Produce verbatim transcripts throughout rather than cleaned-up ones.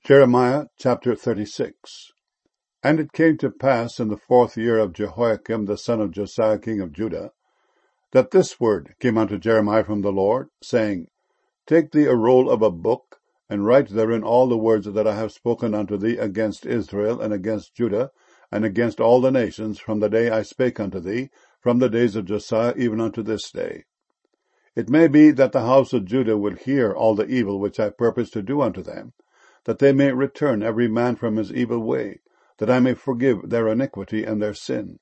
Jeremiah chapter thirty-six. And it came to pass in the fourth year of Jehoiakim the son of Josiah king of Judah, that this word came unto Jeremiah from the Lord, saying, Take thee a roll of a book, and write therein all the words that I have spoken unto thee against Israel, and against Judah, and against all the nations, from the day I spake unto thee, from the days of Josiah even unto this day. It may be that the house of Judah will hear all the evil which I purpose to do unto them, that they may return every man from his evil way, that I may forgive their iniquity and their sin.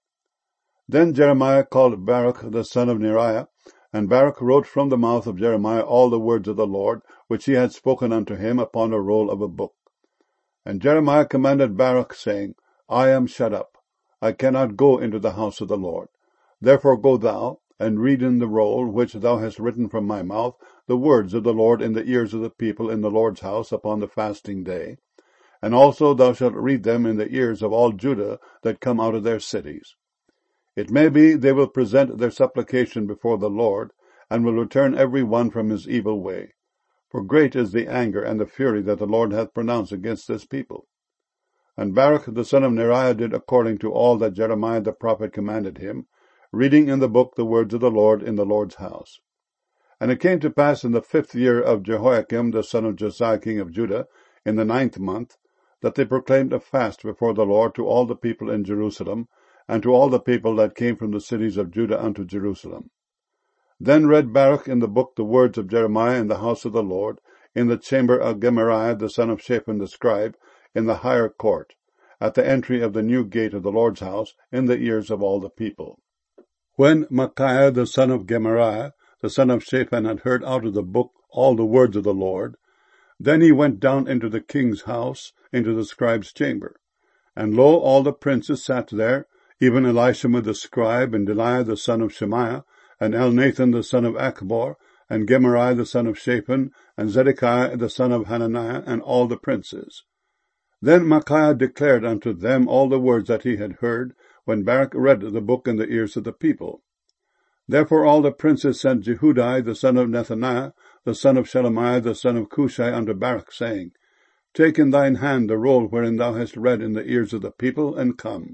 Then Jeremiah called Baruch the son of Neriah, and Baruch wrote from the mouth of Jeremiah all the words of the Lord, which he had spoken unto him upon a roll of a book. And Jeremiah commanded Baruch, saying, I am shut up, I cannot go into the house of the Lord. Therefore go thou, and read in the roll which thou hast written from my mouth the words of the Lord in the ears of the people in the Lord's house upon the fasting day. And also thou shalt read them in the ears of all Judah that come out of their cities. It may be they will present their supplication before the Lord, and will return every one from his evil way. For great is the anger and the fury that the Lord hath pronounced against this people. And Baruch the son of Neriah did according to all that Jeremiah the prophet commanded him, reading in the book the words of the Lord in the Lord's house. And it came to pass in the fifth year of Jehoiakim the son of Josiah king of Judah, in the ninth month, that they proclaimed a fast before the Lord to all the people in Jerusalem, and to all the people that came from the cities of Judah unto Jerusalem. Then read Baruch in the book the words of Jeremiah in the house of the Lord, in the chamber of Gemariah the son of Shaphan the scribe, in the higher court, at the entry of the new gate of the Lord's house, in the ears of all the people. When Micaiah the son of Gemariah, the son of Shaphan, had heard out of the book all the words of the Lord, then he went down into the king's house, into the scribe's chamber. And lo, all the princes sat there, even Elishama the scribe, and Delaiah the son of Shemaiah, and Elnathan the son of Achbor, and Gemariah the son of Shaphan, and Zedekiah the son of Hananiah, and all the princes. Then Micaiah declared unto them all the words that he had heard, when Baruch read the book in the ears of the people. Therefore all the princes sent Jehudi the son of Nethaniah, the son of Shelemiah, the son of Cushai, unto Baruch, saying, Take in thine hand the roll wherein thou hast read in the ears of the people, and come.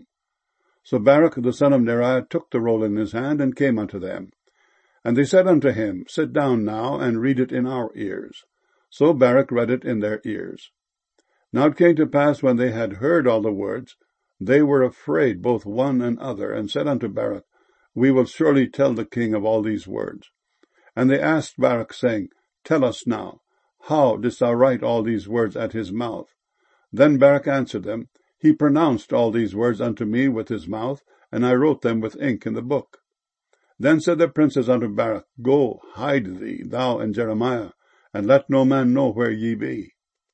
So Baruch the son of Neriah took the roll in his hand, and came unto them. And they said unto him, Sit down now, and read it in our ears. So Baruch read it in their ears. Now it came to pass, when they had heard all the words, they were afraid both one and other, and said unto Baruch, We will surely tell the king of all these words. And they asked Baruch, saying, Tell us now, how didst thou write all these words at his mouth? Then Baruch answered them, He pronounced all these words unto me with his mouth, and I wrote them with ink in the book. Then said the princes unto Baruch, Go, hide thee, thou and Jeremiah, and let no man know where ye be.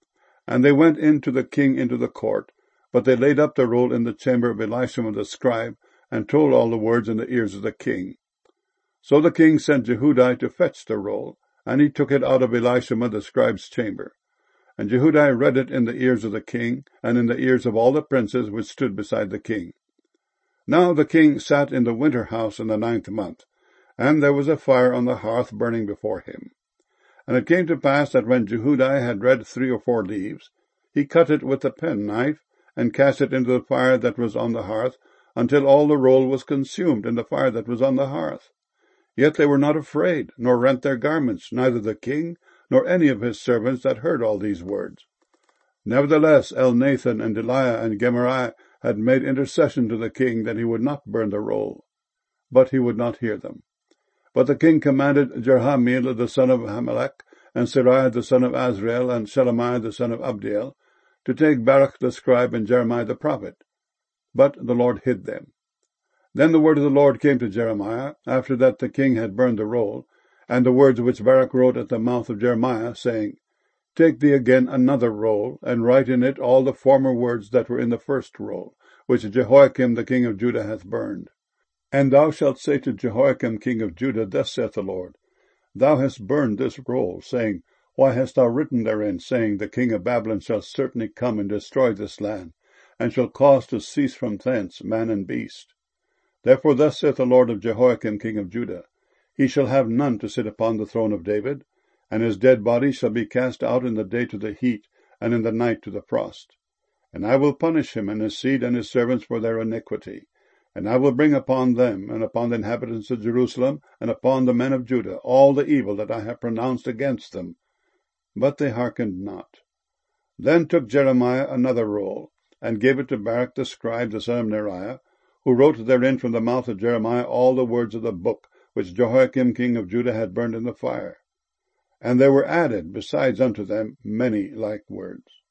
And they went in to the king into the court, but they laid up the roll in the chamber of Elishama the scribe, and told all the words in the ears of the king. So the king sent Jehudi to fetch the roll, and he took it out of Elishama the scribe's chamber. And Jehudi read it in the ears of the king, and in the ears of all the princes which stood beside the king. Now the king sat in the winter house in the ninth month, and there was a fire on the hearth burning before him. And it came to pass that when Jehudi had read three or four leaves, he cut it with the penknife, and cast it into the fire that was on the hearth, until all the roll was consumed in the fire that was on the hearth. Yet they were not afraid, nor rent their garments, neither the king, nor any of his servants that heard all these words. Nevertheless Elnathan and Delaiah and Gemariah had made intercession to the king that he would not burn the roll. But he would not hear them. But the king commanded Jerahmeel the son of Hamelech, and Seraiah the son of Azrael, and Shelemiah the son of Abdiel, to take Baruch the scribe and Jeremiah the prophet. But the Lord hid them. Then the word of the Lord came to Jeremiah, after that the king had burned the roll, and the words which Baruch wrote at the mouth of Jeremiah, saying, Take thee again another roll, and write in it all the former words that were in the first roll, which Jehoiakim the king of Judah hath burned. And thou shalt say to Jehoiakim king of Judah, Thus saith the Lord, Thou hast burned this roll, saying, Why hast thou written therein, saying, The king of Babylon shall certainly come and destroy this land, and shall cause to cease from thence man and beast? Therefore thus saith the Lord of Jehoiakim king of Judah, He shall have none to sit upon the throne of David, and his dead body shall be cast out in the day to the heat, and in the night to the frost. And I will punish him and his seed and his servants for their iniquity. And I will bring upon them, and upon the inhabitants of Jerusalem, and upon the men of Judah, all the evil that I have pronounced against them. But they hearkened not. Then took Jeremiah another roll, and gave it to Baruch the scribe, the son of Neriah, who wrote therein from the mouth of Jeremiah all the words of the book, which Jehoiakim king of Judah had burned in the fire. And there were added besides unto them many like words.